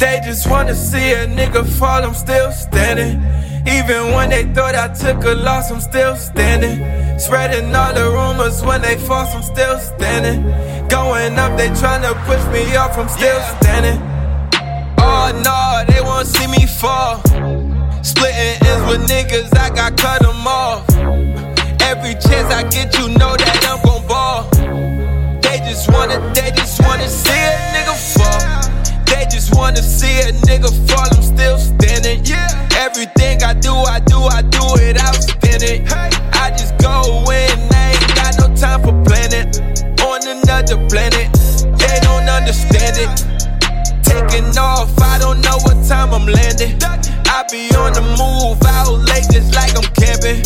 They just wanna see a nigga fall, I'm still standing. Even when they thought I took a loss, I'm still standing. Spreading all the rumors when they false, I'm still standing. Going up, they tryna push me off, I'm still standing. Oh no, they won't see me fall. Splitting ends with niggas, I got cut them off. Every chance I get, you know that I'm gon' ball. They just wanna see a nigga fall. They just wanna see a nigga fall, I'm still standing. Everything I do it outstanding. I just go in, I ain't got no time for planning. On another planet, they don't understand it. Taking off, I don't know what time I'm landing. I be on the move, out late just like I'm camping.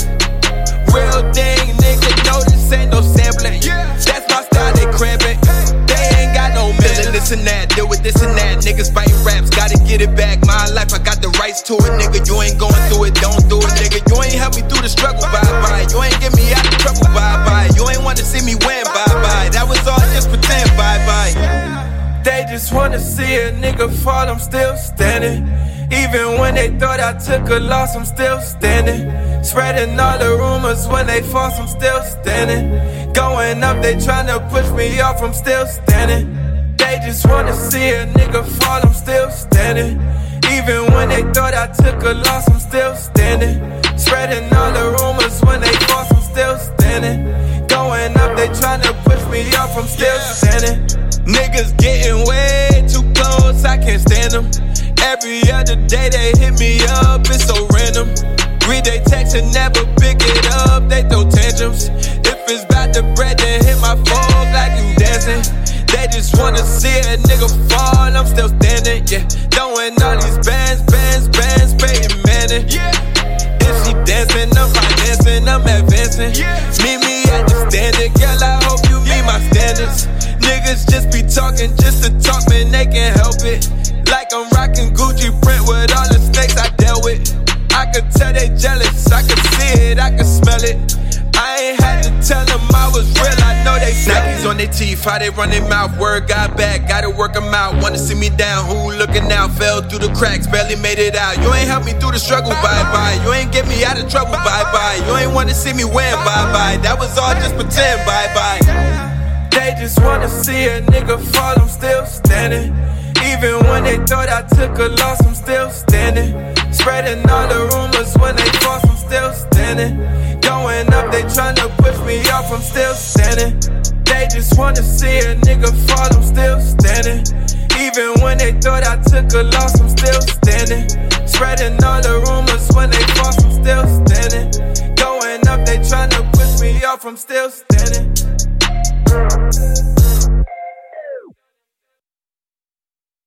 Real thing, nigga, no, this ain't no sampling. That's my style, they cramping. They ain't got no feeling this and that, deal with this and that. Niggas fighting raps, gotta get it back. My life, I got the rights to it, nigga. You ain't going through it, don't do it, nigga. You ain't help me through the struggle, bye-bye. You ain't get me out of trouble, bye-bye. You ain't wanna see me win, bye-bye. That was all just pretend, bye-bye. They just wanna see a nigga fall, I'm still standing. Even when they thought I took a loss, I'm still standing. Spreading all the rumors when they false, I'm still standing. Going up, they tryna push me off, I'm still standing. They just wanna see a nigga fall, I'm still standing. Even when they thought I took a loss, I'm still standing. Spreading all the rumors when they false, I'm still standing. Going up, they tryna push me off, I'm still standing. Niggas getting way too close, I can't stand them. Every other day they hit me up, it's so random. Read they text and never pick it up, they throw tantrums. If it's about the bread, then hit my phone like you dancing. They just wanna see a nigga fall, I'm still standing, Throwing all these bands, Peyton Manning. If she dancing, I'm financing, I'm advancing. Meet me at the standard, girl, I hope you meet my standards. Niggas just be talking just to talk, man, they can't help it. Like I'm rocking Gucci print with all the snakes I dealt with. I could tell they jealous, I could see it, I could smell it. I ain't had to tell them I was real, I know they Nikes on their teeth, how they run their mouth. Word got back, gotta work them out. Wanna see me down, who looking out? Fell through the cracks, barely made it out. You ain't helped me through the struggle, bye-bye. You ain't get me out of trouble, bye-bye. You ain't wanna see me win, bye-bye. That was all just pretend, bye-bye. They just wanna see a nigga fall, I'm still standing. Even when they thought I took a loss, I'm still standing. Spreading all the rumors when they false, I'm still standing. Going up, they tryna push me off, I'm still standing. They just wanna see a nigga fall, I'm still standing. Even when they thought I took a loss, I'm still standing. Spreading all the rumors when they false, I'm still standing. Going up, they tryna push me off, I'm still standing.